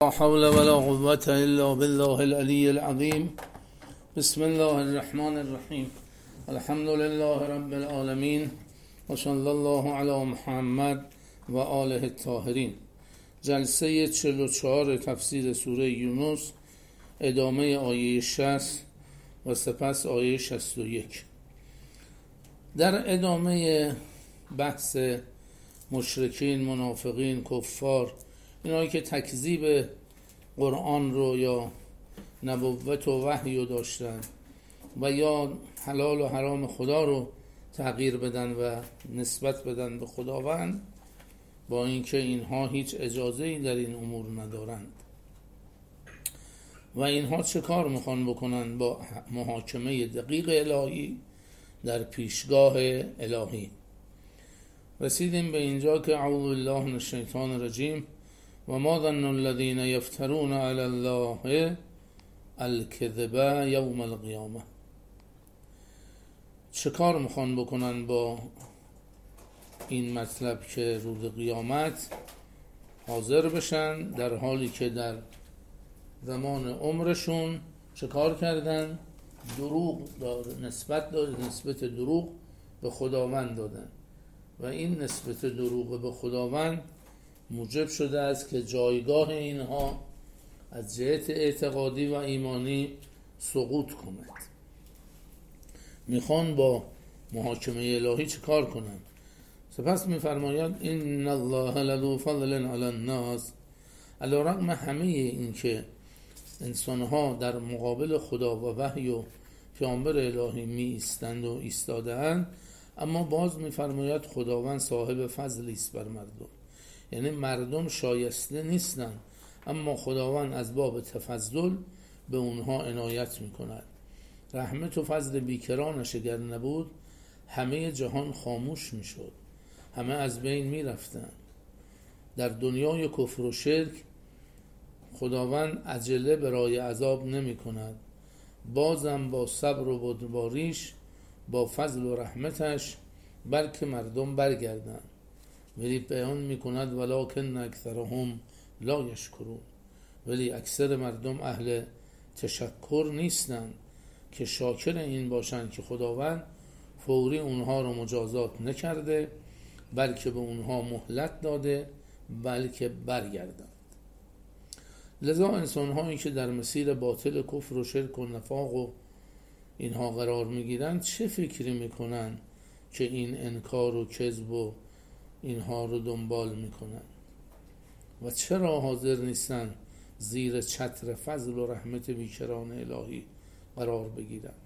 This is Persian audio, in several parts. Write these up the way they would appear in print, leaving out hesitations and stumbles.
لا حول ولا قوة إلا بالله العلي العظيم. بسم الله الرحمن الرحیم. الحمد لله رب العالمین و صلی الله علی محمد و آله الطاهرین. جلسه 44 تفسیر سوره یونس، ادامه آیه 60 و سپس آیه 61. در ادامه بحث مشرکین، منافقین، کفار، اینایی که تکذیب قرآن رو یا نبوت و وحی رو داشتن و یا حلال و حرام خدا رو تغییر بدن و نسبت بدن به خداوند، با اینکه اینها هیچ اجازه‌ای در این امور ندارند. و اینها چه کار میخوان بکنن؟ با محاکمه دقیق الهی در پیشگاه الهی. رسیدیم به اینجا که اعوذ بالله من الشیطان الرجیم و ما ظن الذین یفترون علی الله الکذب یوم القیامه. چه کار میخوان بکنن با این مطلب که روز قیامت حاضر بشن، در حالی که در زمان عمرشون چه کار کردن؟ دروغ نسبت دروغ به خداوند دادن و این نسبت دروغ به خداوند موجب شده است که جایگاه اینها از جهت اعتقادی و ایمانی سقوط کند. میخوان با محاکمه الهی چه کار کنن؟ سپس میفرماید ان الله لذو فضل علی الناس. علی رغم همه این که انسانها در مقابل خدا و وحی و پیامبر الهی می ایستند و ایستاده اند، اما باز میفرماید خداوند صاحب فضلی است بر مردم. یعنی مردم شایسته نیستند، اما خداوند از باب تفضل به اونها عنایت میکند. رحمت و فضل بیکرانش اگر نبود همه جهان خاموش میشد، همه از بین میرفتند. در دنیای کفر و شرک خداوند عجله برای عذاب نمی کند، بازم با صبر و بردباریش، با فضل و رحمتش بلکه مردم برگردند. ولی بیان می کند ولکن اکثرهم لا یشکرون. ولی اکثر مردم اهل تشکر نیستند که شاکر این باشند که خداوند فوری اونها رو مجازات نکرده، بلکه به اونها مهلت داده، بلکه برگردند. لذا انسان هایی که در مسیر باطل کفر و شرک و نفاق و اینها قرار میگیرند چه فکری میکنن که این انکار و کذب و اینها رو دنبال میکنن و چرا حاضر نیستن زیر چتر فضل و رحمت بیکران الهی قرار بگیرن؟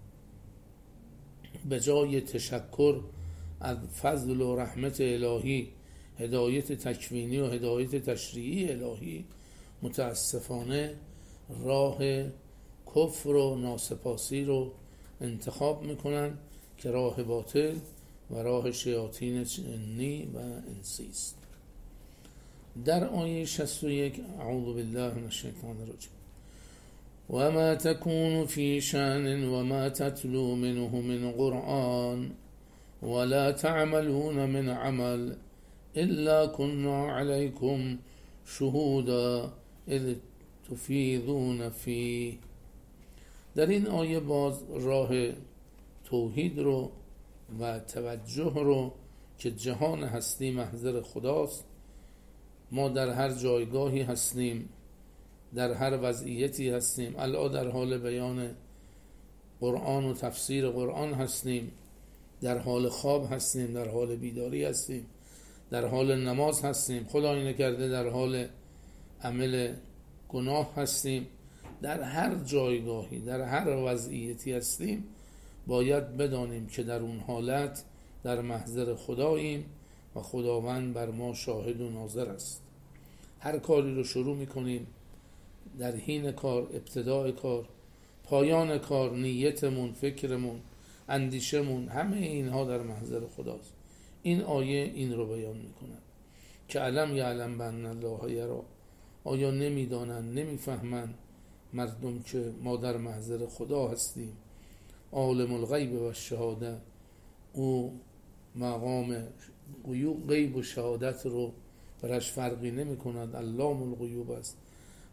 به جای تشکر از فضل و رحمت الهی، هدایت تکوینی و هدایت تشریعی الهی، متاسفانه راه کفر و ناسپاسی رو انتخاب میکنن که راه باطل و راه شیاطین جنی و انسی است. در آیه 61 اعوذ بالله من الشیطان الرجیم و ما تكون فی شأن و ما تتلو منه من قرآن ولا تعملون من عمل الا كنا عليكم شهودا اذ تفیضون فیه. در این آیه باز راه توحید رو و توجه رو که جهان هستی محضر خداست، ما در هر جایگاهی هستیم، در هر وضعیتی هستیم. الان در حال بیان قرآن و تفسیر قرآن هستیم، در حال خواب هستیم، در حال بیداری هستیم، در حال نماز هستیم، خدای نکرده در حال عمل گناه هستیم. در هر جایگاهی، در هر وضعیتی هستیم، باید بدانیم که در اون حالت در محضر خداییم و خداوند بر ما شاهد و ناظر است. هر کاری رو شروع میکنیم، در حین کار، ابتدای کار، پایان کار، نیتمون، فکرمون، اندیشمون، همه اینها در محضر خداست. این آیه این رو بیان میکنه که علم یعلم بأن الله یری. آیا نمیدانند، نمیفهمند مردم که ما در محضر خدا هستیم؟ عالم الغیب و الشهاده، او مقام غیب و شهادت رو برش فرقی نمی کند، علام الغیوب است.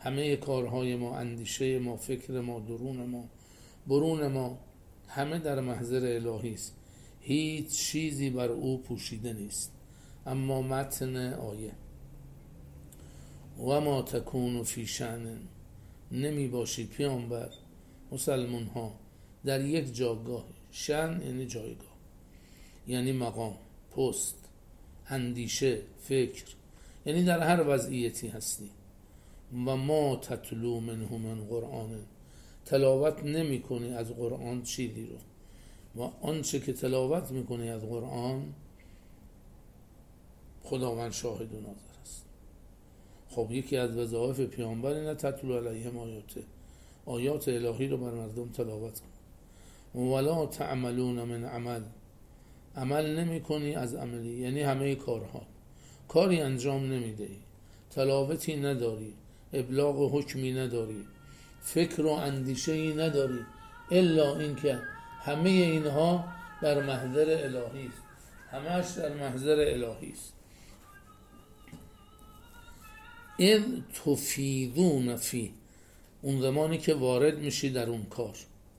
همه کارهای ما، اندیشه ما، فکر ما، درون ما، برون ما، همه در محضر الهی است. هیچ چیزی بر او پوشیده نیست. اما متن آیه و ما تکون فی شأن، نمی باشی پیامبر، مسلمان ها در یک جایگاه، شأن یعنی جایگاه، یعنی مقام، پست، اندیشه، فکر، یعنی در هر وضعیتی هستی. و ما تتلو منه من قرآن، تلاوت نمی کنی از قرآن چیزی رو، و آنچه که تلاوت می کنی از قرآن خداوند شاهد و ناظر است. خب یکی از وظایف پیامبر اینه تتلو علیهم آیاته، آیات الهی رو بر مردم تلاوت کن. ولا تعملون من عمل، عمل نمی کنی از عملی، یعنی همه کارها، کاری انجام نمی دهی، تلاوتی نداری، ابلاغ حکمی نداری، فکر و اندیشه‌ای نداری، الا اینکه همه اینها در محضر الهی است، همهش در محضر الهی است. این تفیدون فی، اون زمانی که وارد میشی در اون کار.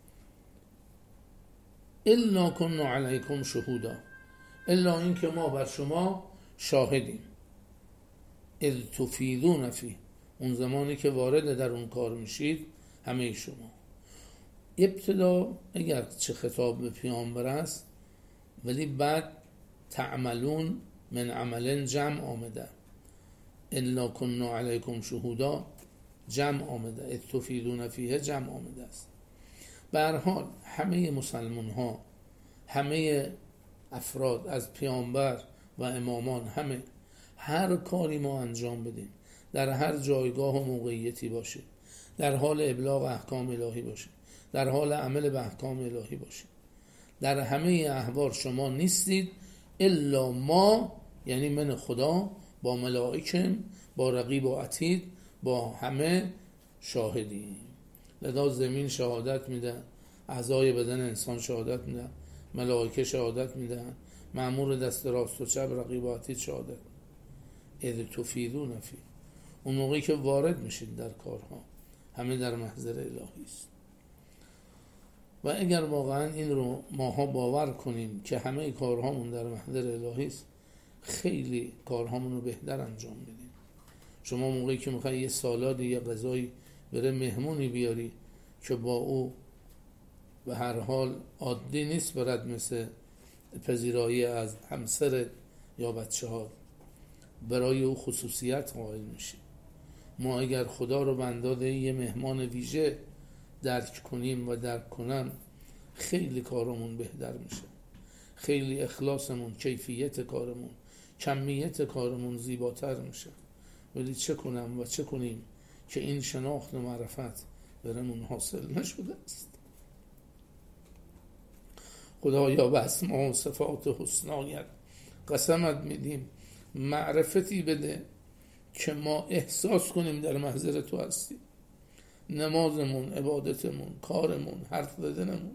الا کنا علیکم شهودا، الا این که ما بر شما شاهدیم. اذ تفیدون فی، اون زمانی که وارد در اون کار میشید همه شما. ابتدا اگر چه خطاب به پیامبر است، ولی بعد تعملون من عمل جمع آمده، الا کنا علیکم شهودا جمع آمده، اذ تفیدون فیه جمع آمده است. به هر حال همه مسلمان ها، همه افراد از پیامبر و امامان، همه هر کاری ما انجام بدیم، در هر جایگاه و موقعیتی باشه، در حال ابلاغ احکام الهی باشه، در حال عمل به احکام الهی باشه، در همه احوال شما نیستید الا ما، یعنی من خدا با ملائکه، با رقیب و عتید، با همه شاهدیم. لذا زمین شهادت میده، اعضای بدن انسان شهادت میده، ملائکه شهادت میده، مأمور دست راست و چپ، رقیب و عتید شهادت. اذ تفیدون فی، اون موقعی که وارد میشید در کارها، همه در محضر الهی است. و اگر واقعا این رو ماها باور کنیم که همه کارهامون در محضر الهی است، خیلی کارهامون رو بهتر انجام میدیم. شما موقعی که میخوای یه سالادی یا غذایی بره مهمونی بیاری که با او به هر حال عادی نیست برد، مثل پذیرایی از همسر یا بچه ها، برای او خصوصیت قائل میشی. ما اگر خدا رو به اندازه یه مهمان ویژه درک کنیم و درک کنم، خیلی کارمون بهتر میشه، خیلی اخلاصمون، کیفیت کارمون، کمیت کارمون زیباتر میشه. ولی چه کنم و چه کنیم که این شناخت و معرفت برمون حاصل نشده است. خدایا به اسما و صفات حسنایت قسمت میدیم، معرفتی بده که ما احساس کنیم در محضر تو هستیم. نمازمون، عبادتمون، کارمون، حرف زدنمون،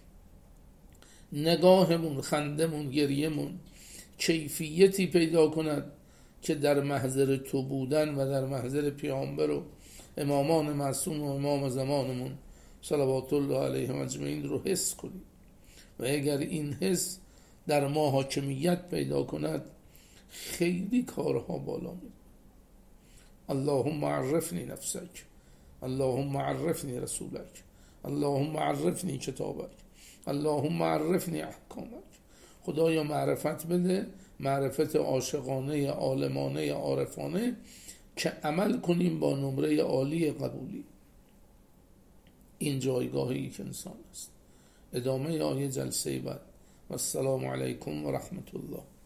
نگاهمون، خندمون، گریمون کیفیتی پیدا کند که در محضر تو بودن و در محضر پیامبر و امامان معصوم و امام زمانمون صلوات الله علیهم اجمعین رو حس کنیم. و اگر این حس در ما حاکمیت پیدا کند، خیلی کارها بالا میره. اللهم عرفنی نفسک، اللهم عرفنی رسولک، اللهم عرفنی کتابک، اللهم عرفنی احکامک. خدایا معرفت بده، معرفت عاشقانه، عالمانه، عارفانه، که عمل کنیم با نمره عالی قبولی. این جایگاهی که انسان است. ادامه آیه جلسه بعد. و السلام علیکم و رحمت الله.